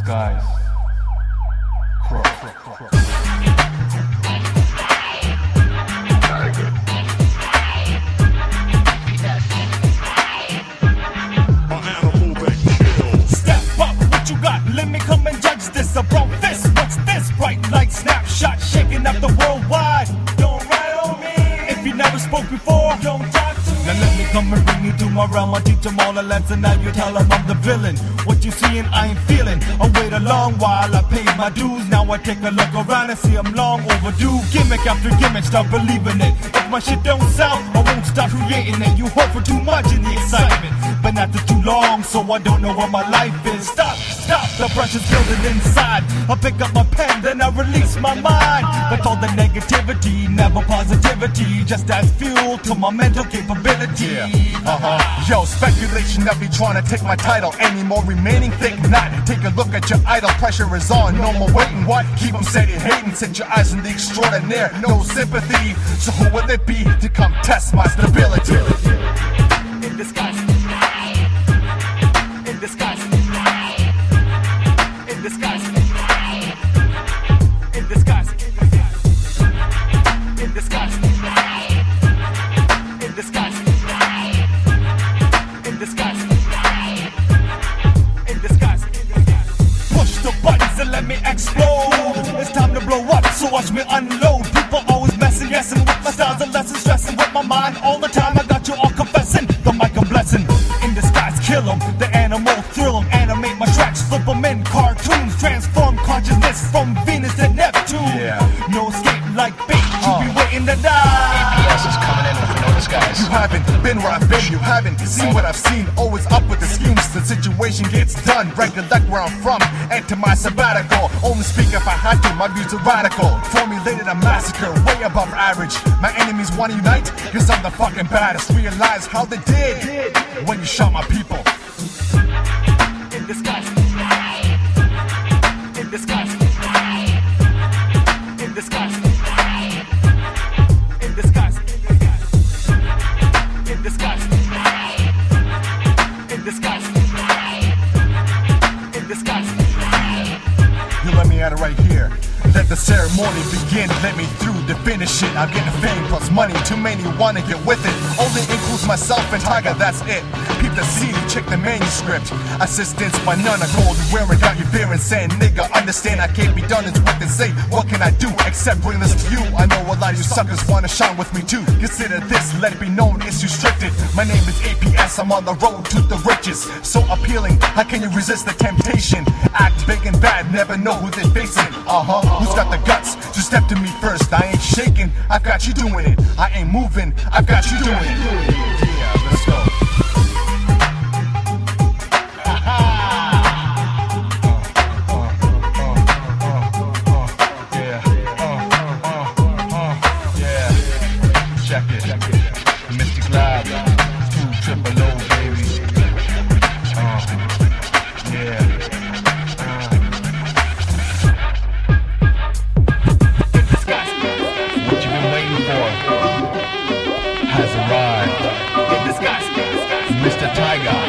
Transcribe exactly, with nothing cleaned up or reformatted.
disguise. Crook. Crook. Step up, what you got? Let me come and judge this. I brought this. What's this? Bright light snapshot shaking up the worldwide. Don't write on me if you never spoke before. Don't talk to me. Now let me come and bring you to my realm. I teach them all a lesson. Now you tell them I'm the villain. What you seeing, I ain't feeling. I wait a long while, I paid my dues. Now I take a look around and see I'm long overdue. Gimmick after gimmick, start believing it. If my shit don't sell, I won't stop creating it. You hope for too much in the excitement, but not for too long, so I don't know what my life is. Stop, stop, the pressure's building inside. I pick up my pen, then I release my mind. But all the negativity, never positivity, just as fuel to my mental capability. Yeah. Uh-huh. Yo, speculation that be trying to take my title. Any more remaining? Think not. Take a look at your idol. Pressure is on. No more waiting. What? Keep them steady hating. Set your eyes on the extraordinaire. No sympathy. So who will it be to come test my stability? In disguise. In disguise. In disguise. In disguise. In disguise. In disguise. In disguise. In disguise. Push the buttons and let me explode. It's time to blow up, so watch me unload. People always messing, guessing with my styles and lessons, stressing with my mind all the time. I got you all confessing. The mic I'm blessing. In disguise, kill 'em. The animal thrill 'em. Animate my tracks, flip 'em in cartoons. Transform consciousness from Venus to Neptune. Yeah. No escape like bait. You Uh. be waiting to die. A P S is coming in with no disguise. You haven't been where I've been, you haven't seen what I've seen. Always up with the schemes, the situation gets done. Recollect where I'm from, enter my sabbatical. Only speak if I had to, my views are radical. Formulated a massacre, way above average. My enemies wanna unite, cause I'm the fucking baddest. Realize how they did when you shot my people. In disguise. In disguise. In disguise. In disguise. In disguise. In disguise. In disguise. You let me at it right here. Let the ceremony begin, let me through to finish it. I'm getting fame plus money, too many wanna get with it. Only includes myself and Tiger, that's it. Peep the C D, check the manuscript. Assistance by none, a gold wearing, got you fearing, saying nigga, understand I can't be done, it's what they say. What can I do except bring this to you? I know a lot of you suckers wanna shine with me too. Consider this, let it be known, it's restricted. My name is A P S, I'm on the road to the riches. So appealing, how can you resist the temptation? Act big and bad, never know who they're facing. Uh-huh, who's got the guts to step to me first? I ain't shaking, I've got you doing it. I ain't moving, I've got you doing it. Yeah, let's go. Check it, check it. Mystic Lab, two triple O, baby. Uh, yeah. Uh. What you been waiting for has arrived. Mister Tiger.